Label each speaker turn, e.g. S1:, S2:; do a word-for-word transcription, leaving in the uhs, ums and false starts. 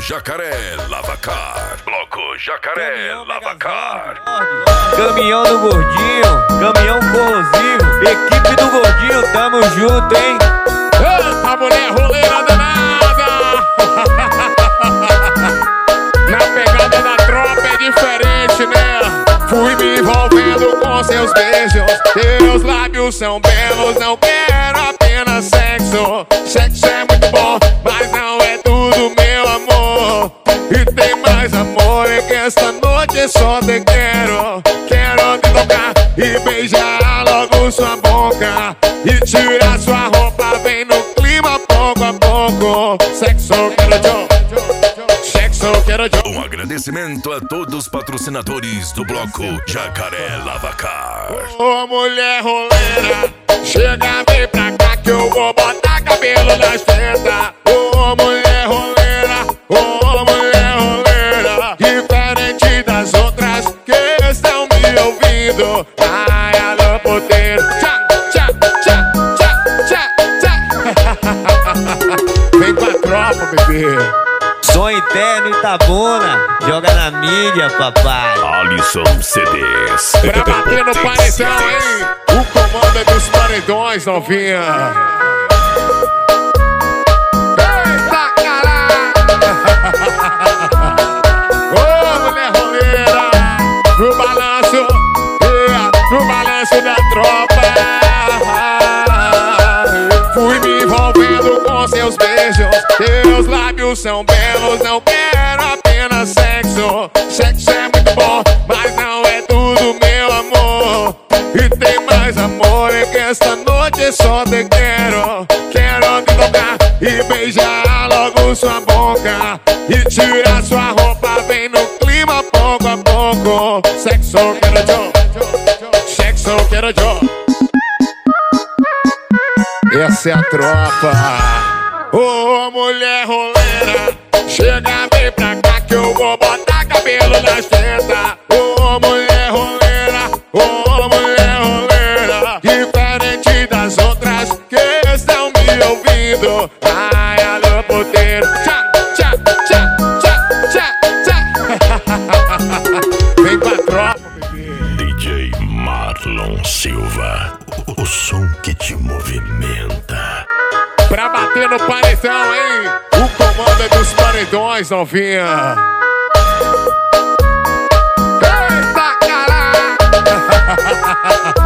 S1: Jacaré Lavacar. Bloco Jacaré Lavacar.
S2: Caminhão do Gordinho, caminhão corrosivo, equipe do Gordinho, tamo junto, hein?
S3: A mulher roleira danada. Na pegada da tropa é diferente, né? Fui me envolvendo com seus beijos. Teus lábios são belos, não quero apenas sexo. Sexo é muito bom, mas não é tudo, meu amor. E tem mais amor, é que esta noite só te quero. Quero te tocar e beijar logo sua boca e tirar sua roupa, vem no clima pouco a pouco. Sexo, quero Joe. Sexo, quero Joe.
S1: Um agradecimento a todos os patrocinadores do Bloco Jacaré Lavacar.
S3: Ô oh, mulher roleira, chega, vem pra cá que eu vou botar cabelo nas tetas. Ô oh, mulher roleira, ô oh, mulher roleira, diferente das outras que estão me ouvindo. Ai, alô, poder. Tchá, tchá, tchá, tchá, tchá, tchá. Vem com a tropa, bebê.
S2: Som interno Itabuna, joga na mídia, papai.
S1: Alisson C Ds.
S3: Pra bater no paredão, hein? O comando é dos paredões, novinha. Eita, caralho! Ô, mulher roleira, no balanço, yeah, no balanço da tropa. Fui me envolvendo com seus beijos. Teus lábios são belos, não quero apenas sexo. Sexo é muito bom, mas não é tudo, meu amor. E tem mais amor, é que esta noite só te quero. Quero te tocar e beijar logo sua boca e tirar sua roupa, vem no clima pouco a pouco. Sexo, quero Joe. Sexo, quero Joe. Essa é a tropa. Ô oh, mulher roleira, chega, vem pra cá que eu vou botar cabelo nas tetas. Ô oh, mulher roleira, ô oh, mulher roleira, diferente das outras que estão me ouvindo. Ai, alô, poder. Tchá, tchá, tchá, tchá, tchá, tchá. Vem com a tropa, bebê.
S1: D J Marlon Silva, o som que te movimenta.
S3: Pra bater no paredão, hein? O comando é dos paredões, novinha. Eita, caralho!